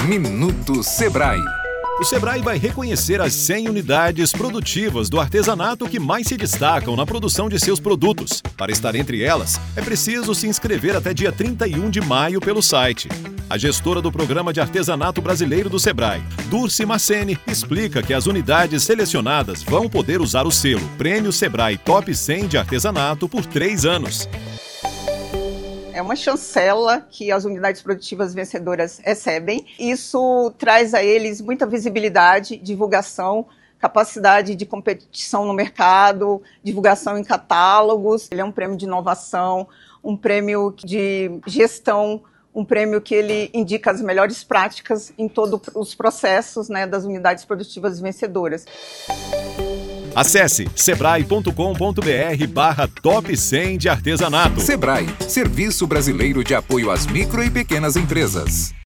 Minuto Sebrae. O Sebrae vai reconhecer as 100 unidades produtivas do artesanato que mais se destacam na produção de seus produtos. Para estar entre elas, é preciso se inscrever até dia 31 de maio pelo site. A gestora do Programa de Artesanato Brasileiro do Sebrae, Dulce Maceni, explica que as unidades selecionadas vão poder usar o selo Prêmio Sebrae Top 100 de Artesanato por 3 anos. É uma chancela que as unidades produtivas vencedoras recebem. Isso traz a eles muita visibilidade, divulgação, capacidade de competição no mercado, divulgação em catálogos. Ele é um prêmio de inovação, um prêmio de gestão, um prêmio que ele indica as melhores práticas em todos os processos, né, das unidades produtivas vencedoras. Acesse sebrae.com.br/top 100 de artesanato. Sebrae, Serviço Brasileiro de Apoio às Micro e Pequenas Empresas.